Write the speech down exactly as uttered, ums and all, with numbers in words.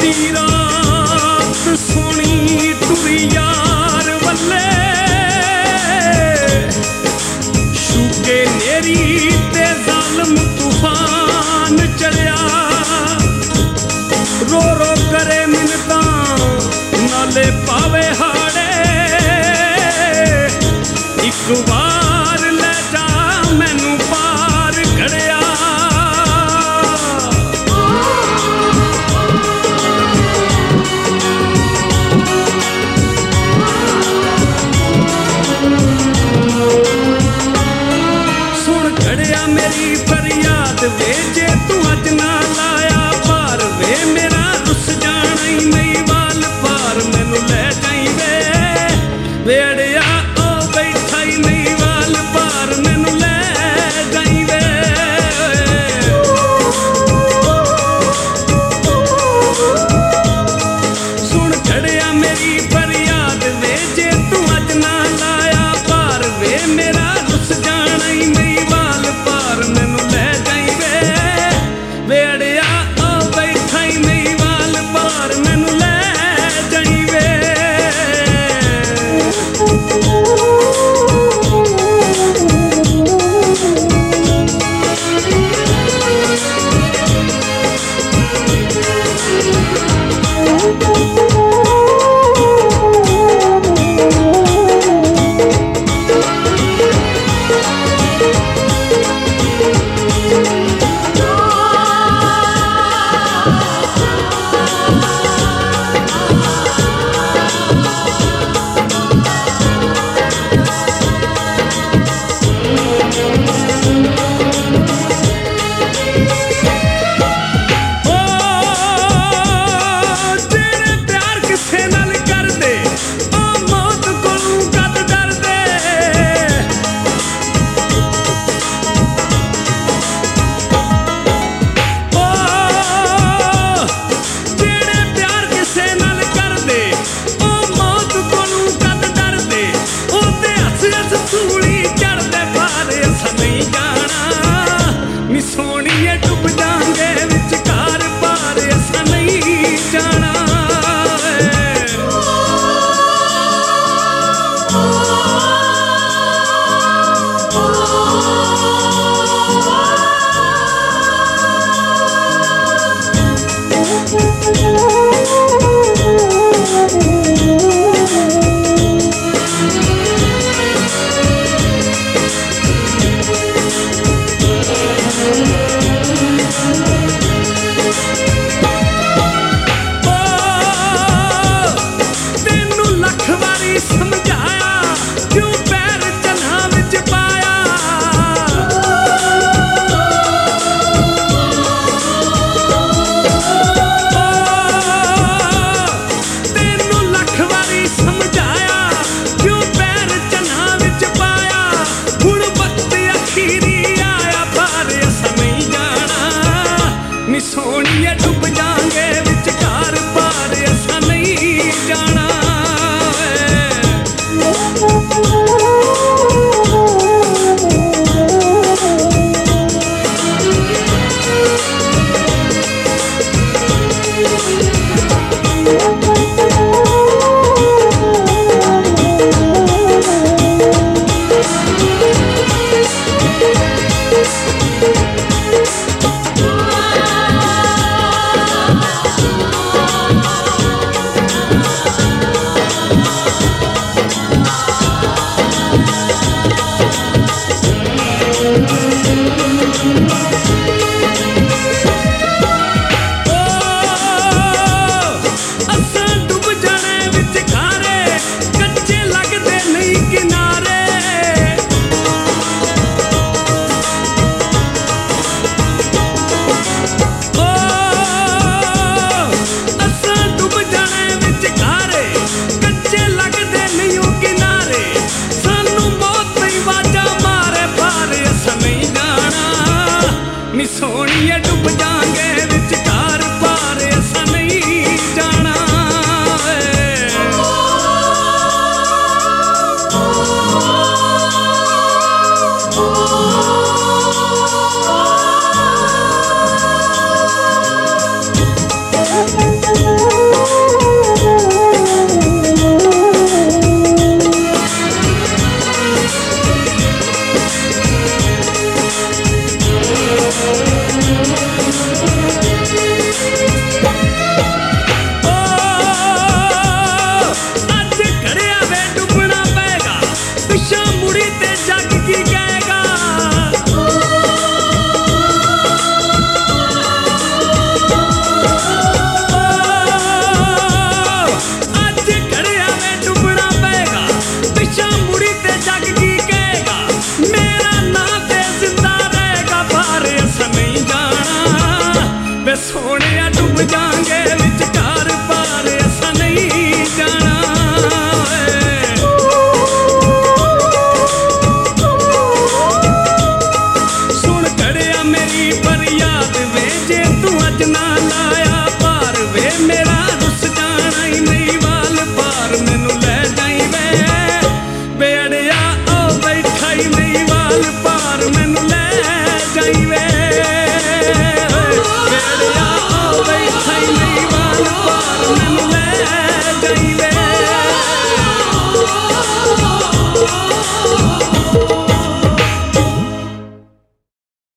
दी रात सोनी तुरी यार वल्ले शुके नेरी ते जालम तूफान चढ़िया रो रो करे मिन्नता नाले पावे हाड़े एक बार ले जा मैनू पार खड़िया सुन खड़िया मेरी फरियाद वे जे तू अज ना लाया पार वे मेरा रुस जाना ही नहीं वाल पार मैनू ले जाई वे वेड़िया ओ बैठा ही नहीं वाल पार मैनू ले जाई वे सुन खड़िया मेरी फरियाद वे जे तू अज ना लाया पार वे मेरा रुस जाना ही नहीं वाल पार मैनू ले जाई वे वेड़िया ओ बैठा ही नहीं वाल पार मैनू ले जाई वे सोनिए डुब जाएंगे विचकार पार ऐसा नहीं जाना Oh